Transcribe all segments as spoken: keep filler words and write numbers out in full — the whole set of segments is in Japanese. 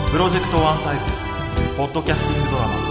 プロジェクトワンサイズポッドキャスティングドラマ。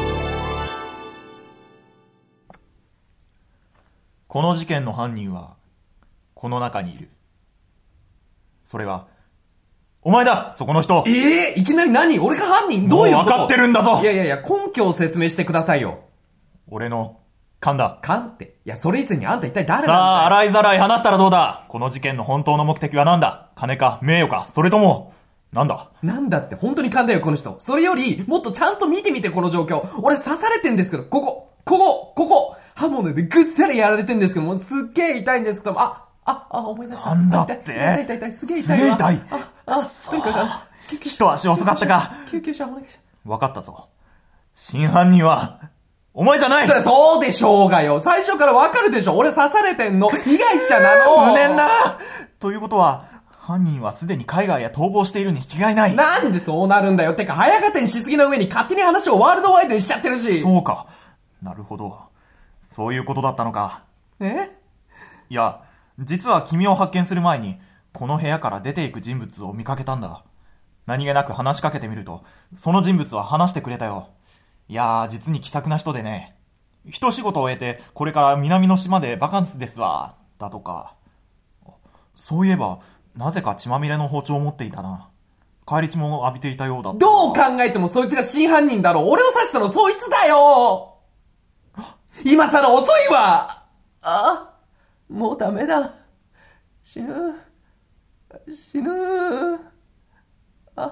この事件の犯人はこの中にいる。それはお前だ、そこの人。 ええー、いきなり何？俺が犯人？どういうこと？ もう分かってるんだぞ。 いやいやいや、根拠を説明してくださいよ。 俺の勘だ。 勘って？いや、それ以前にあんた一体誰なんだよ。 さあ、洗いざらい話したらどうだ。この事件の本当の目的は何だ。金か名誉か、それともなんだ。 なんだって、本当に勘だよこの人。それよりもっとちゃんと見てみて、この状況。俺刺されてんですけど、ここここここ刃物でぐっさりやられてんですけども、すっげえ痛いんですけども、あああ思い出した。 なんだって。 痛い痛い痛い痛い、すげえ痛いわ。 すげえ痛い。 ああとにかく一足遅かったか。 救急車お願いします。 分かったぞ。真犯人はお前じゃない。 それそうでしょうがよ。最初からわかるでしょ。俺刺されてんの。被害者なの。 無念だ。ということは犯人はすでに海外へ逃亡しているに違いない。 なんでそうなるんだよ。てか早がてにしすぎの上に勝手に話をワールドワイドにしちゃってるし。 そうか。なるほど。そういうことだったのか。 え？ いや、実は君を発見する前にこの部屋から出ていく人物を見かけたんだ。何気なく話しかけてみると、その人物は話してくれたよ。いやー、実に気さくな人でね。一仕事を終えてこれから南の島でバカンスですわだとか。そういえばなぜか血まみれの包丁を持っていたな。返り血も浴びていたようだった。 どう考えてもそいつが真犯人だろう。俺を刺したのそいつだよ。今さら遅いわ。あ、もうダメだ。死ぬ死ぬ。あ、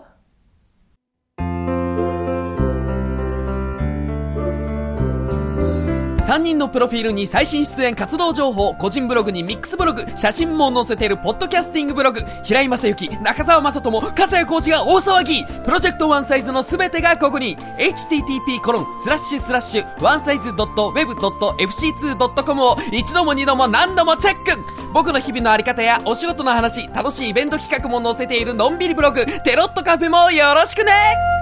さんにんのプロフィールに最新出演活動情報、個人ブログにミックスブログ、写真も載せているポッドキャスティングブログ、平井正幸、中澤正人も、笠谷コーチが大騒ぎ。プロジェクトワンサイズのすべてがここに。 エイチティーティーピーコロンスラッシュスラッシュワンサイズドットウェブドットエフシーツードットコム を一度も二度も何度もチェック。僕の日々のあり方やお仕事の話、楽しいイベント企画も載せているのんびりブログ、テロットカフェもよろしくね。